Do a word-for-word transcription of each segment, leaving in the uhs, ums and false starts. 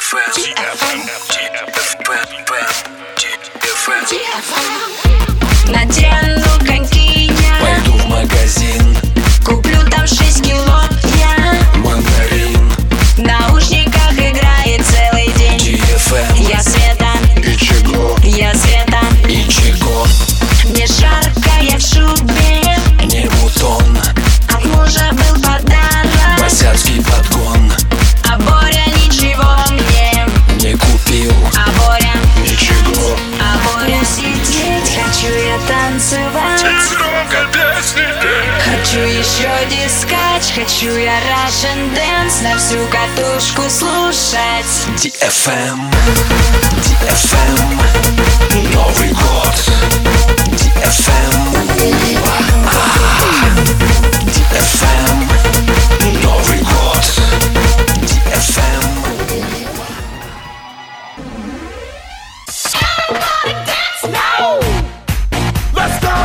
Надену коньки я, пойду в магазин, куплю там шесть кило я. мандарин, В наушниках играет целый день ди эф эм. Я Света, И чего, я Света. и чего, Мне жарко, я в шубе, не бутон, от мужа был подарок. босяцкий подгон, А Боря ничего мне не купил, А Боря, ничего. а Боря сидеть. Хочу я танцевать, хочу еще дискач, хочу я Russian dance на всю катушку слушать. ди эф эм, ди эф эм, Новый год, ди эф эм, ди эф эм, Новый год, ди эф эм. Let's go!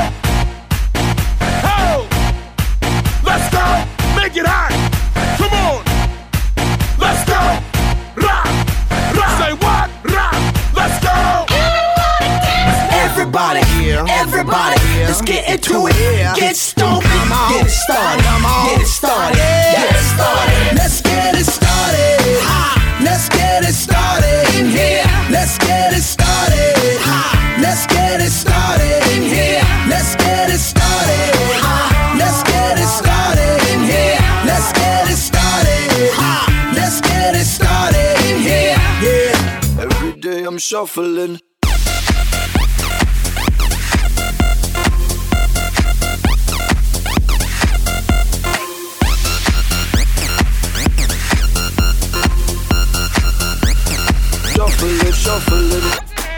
Oh! Let's go! Make it hot! Come on! Let's go! Rock! Rock! Say what? Rock! Let's go! Everybody, everybody, let's get into it. Get stoked, get it started, get it started, get it started. Let's get it started. Let's get it started in here. Let's get it started. Let's get it started in here. Let's get it started. Let's get it started in here. Let's get it started. Let's get it started in here. Yeah. Every day I'm shuffling. Shuffling, shuffling.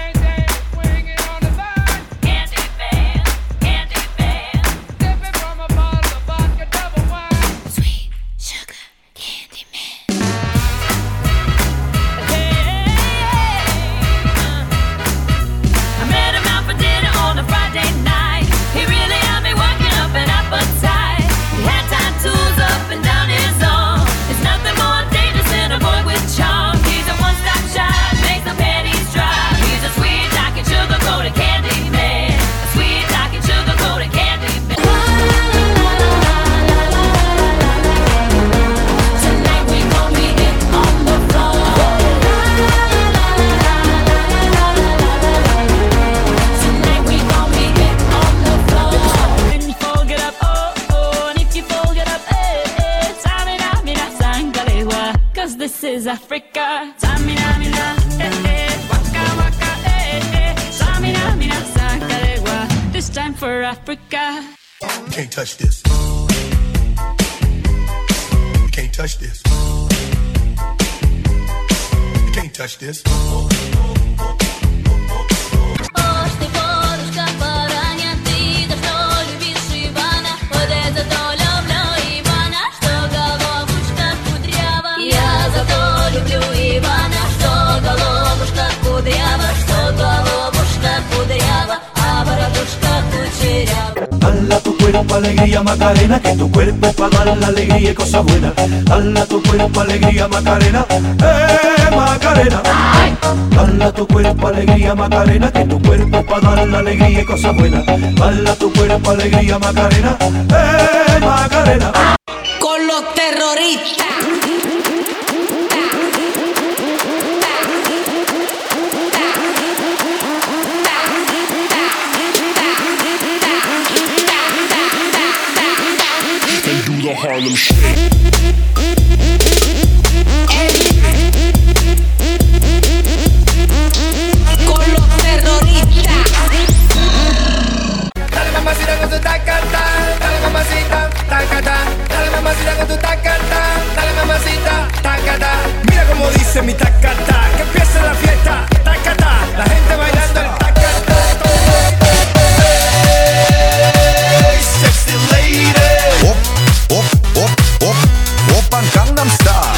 This is Africa. Samina, mina, eh, eh, waka, waka, eh, eh. Samina, mina, sakarewa. This time for Africa. Can't touch this. You can't touch this. You can't touch this. Dala tu cuerpo alegría Macarena, que tu cuerpo es para dar la alegría y cosas buenas. Dala tu cuerpo alegría Macarena, eh Macarena. Dala tu cuerpo alegría Macarena, que tu cuerpo es para dar la alegría y cosas buenas. Dala tu cuerpo alegría Macarena, eh Macarena. Con los terroristas. The Harlem Shake. Con los terroristas. Dale mamacita con tu tacata, dale mamacita, tacata, dale mamacita con tu tacata, dale mamacita, tacata. Mira como dice mi tacata, que empiece la fiesta, tacata, la gente bailando el tacata. Hey, sexy lady. Op, op, op, op, Oppan Gangnam Style.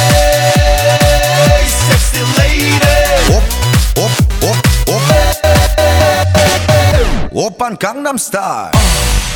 Hey, sexy lady. Op, op, op, op, Oppan Gangnam Style.